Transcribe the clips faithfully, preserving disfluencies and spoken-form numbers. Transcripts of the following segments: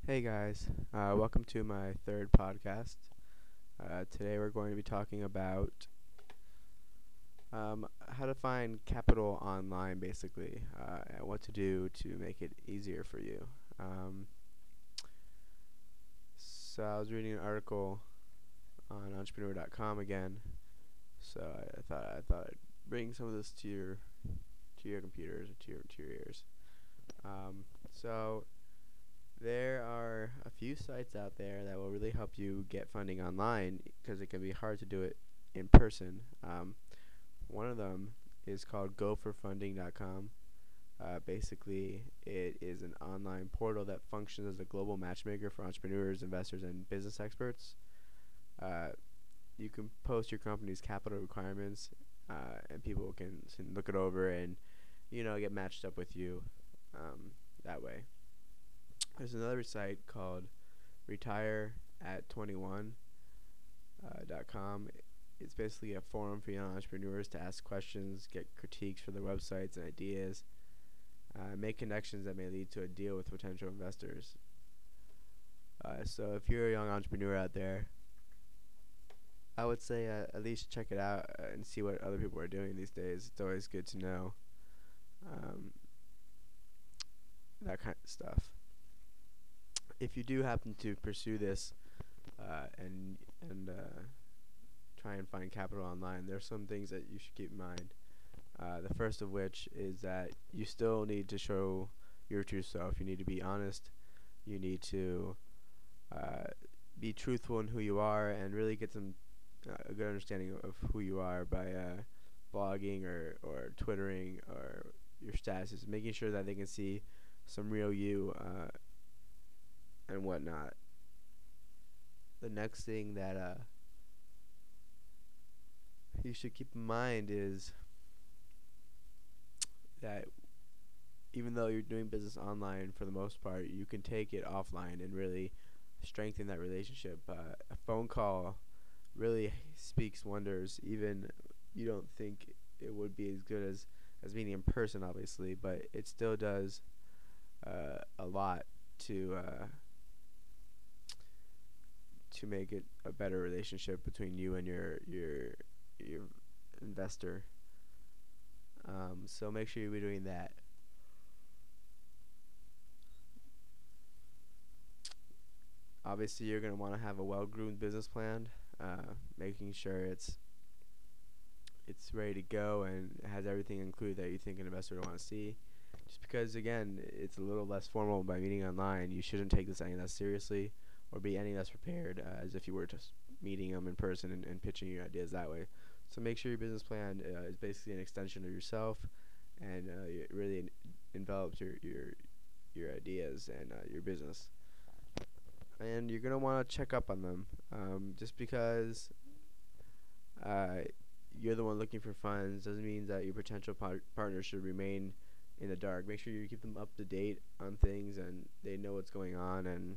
Hey guys, uh, welcome to my third podcast. Uh, today we're going to be talking about um, how to find capital online, basically, uh, and what to do to make it easier for you. Um, so I was reading an article on entrepreneur dot com again, so I, I thought I thought I'd bring some of this to your to your computers or to your to your ears. Um, so There are a few sites out there that will really help you get funding online because it can be hard to do it in person. Um, one of them is called go for funding dot com. Uh, basically, it is an online portal that functions as a global matchmaker for entrepreneurs, investors, and business experts. Uh, you can post your company's capital requirements, uh, and people can, can look it over and you know get matched up with you um, that way. There's another site called retire at twenty-one dot com. It's basically a forum for young entrepreneurs to ask questions, get critiques for their websites and ideas, uh, make connections that may lead to a deal with potential investors. Uh, so if you're a young entrepreneur out there, I would say uh, at least check it out uh, and see what other people are doing these days. It's always good to know um, that kind of stuff. If you do happen to pursue this uh, and and uh, try and find capital online, there's some things that you should keep in mind. Uh, the first of which is that you still need to show your true self. You need to be honest. You need to uh, be truthful in who you are and really get some uh, a good understanding of who you are by uh, blogging or, or twittering or your statuses, making sure that they can see some real you uh, and whatnot. The next thing that uh, you should keep in mind is that even though you're doing business online for the most part, you can take it offline and really strengthen that relationship. Uh, a phone call really speaks wonders. Even you don't think it would be as good as as meeting in person, obviously, but it still does uh, a lot to uh, to make it a better relationship between you and your your your investor. Um, so make sure you're doing that. Obviously, you're going to want to have a well-groomed business plan, uh, making sure it's it's ready to go and has everything included that you think an investor would want to see. Just because, again, it's a little less formal by meeting online, you shouldn't take this any less seriously or be any less prepared uh, as if you were just meeting them in person and, and pitching your ideas that way. So make sure your business plan uh, is basically an extension of yourself and uh, it really en- envelops your, your, your ideas and uh, your business. And you're gonna want to check up on them. Um, just because uh, you're the one looking for funds doesn't mean that your potential par- partner should remain in the dark. Make sure you keep them up to date on things and they know what's going on, and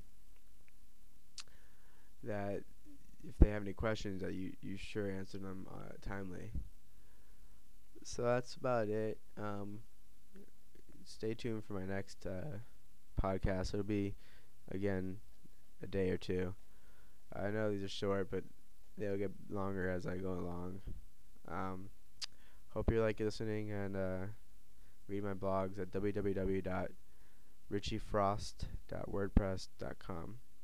that if they have any questions, that you you sure answer them uh, timely. So that's about it. Um, stay tuned for my next uh, podcast. It'll be again a day or two. I know these are short, but they'll get longer as I go along. Um, hope you like listening and uh, read my blogs at w w w dot richie frost dot wordpress dot com.